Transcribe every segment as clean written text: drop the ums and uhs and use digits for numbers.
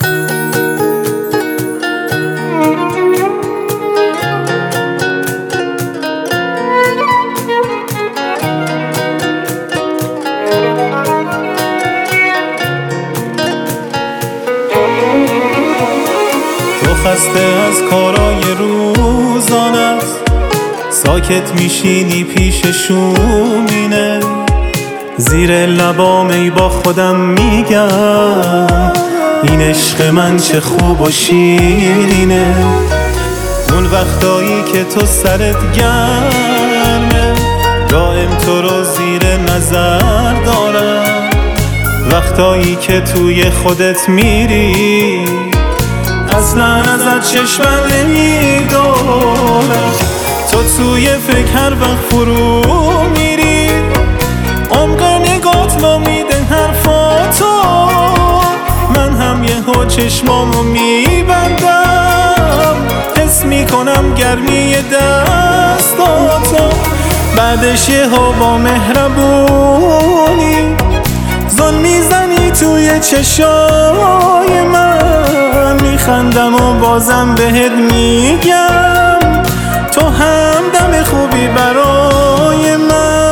خسته از کارای روزانت، ساکت میشینی پیششونینه، زیر لبام ای با خودم میگم این عشق من چه خوب و شیرینه. اون وقتایی که تو سرت گرمه دائم تو رو زیر نظر دارم، وقتایی که توی خودت میری اصلا ازت چشمم نمیدارم. تو توی فکر هر وقت فرو میری، عمق نگات ما میده حرفاتو، من هم یهو چشمامو میبندم، حس میکنم گرمی دستاتو، بعدش یهو با مهربونی زل میزنی توی چشای من، میخندم و بازم بهت میگم تو هم دم خوبی برای من.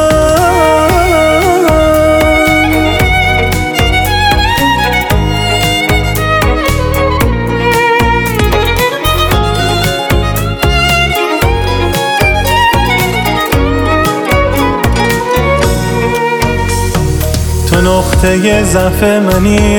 تو نقطه ضعف منی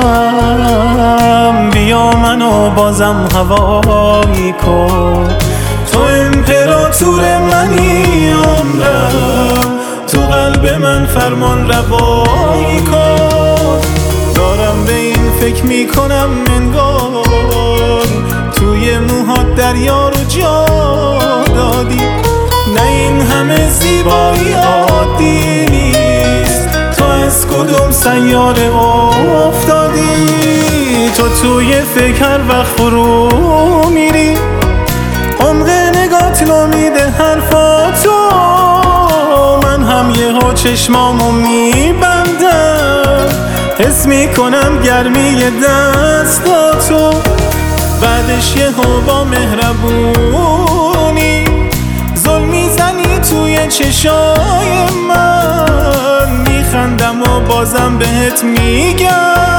عشقم، بیا منو بازم هوایی کن، تو امپراتور منی عمرم، تو قلب من فرمان روایی کن. دارم به این فکر میکنم منگار توی موهات دریا رو جا دادی، نه این همه زیبایی عادی نیست، تو از کدوم سیاره افتادی؟ تو توی فکر هر وقت فرو میری، عمق نگات رو میده حرفاتو، من هم یهو چشمامو میبندم، حس میکنم گرمی دستاتو، بعدش یهو با مهربونی زل میزنی توی چشای من، میخندم و بازم بهت میگم